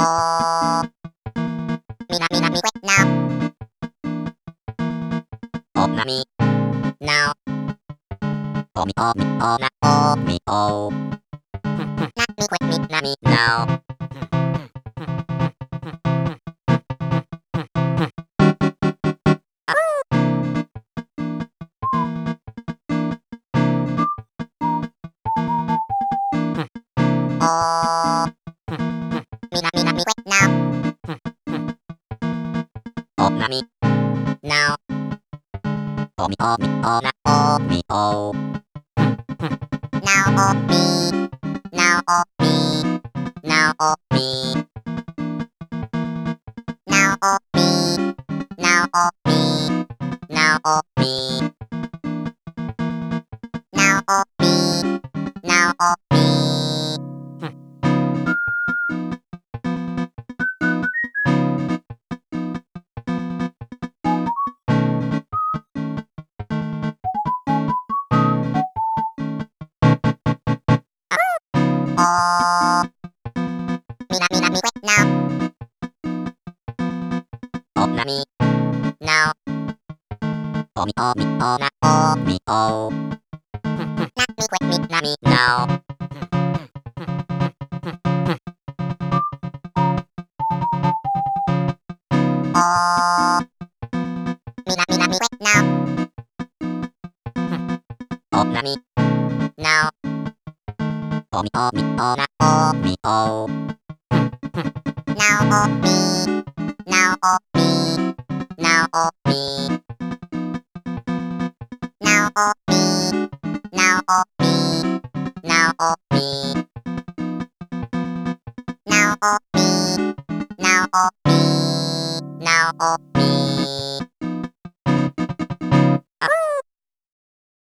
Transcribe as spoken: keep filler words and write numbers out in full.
Oh, mina mina me wet now. Oh na me now. Oh me oh me oh na oh me oh. Na me wet me na me now. Oh, mina mina me wet now. Oh na me now. Oh me oh me oh na oh me oh. Now oh me, now oh me, now oh me, now oh me, now oh me, now oh me, now oh me, now oh me. Oh, mina mina me wet now. Oh na me now. Oh me oh me oh na oh me oh. Na me wet me na me now. Oh, mina mina me wet now. Oh na me now. Oh me oh me oh na oh me oh. Now oh me, now oh me, now oh me, now oh me, now oh me, now oh me, now oh me, now oh me, now oh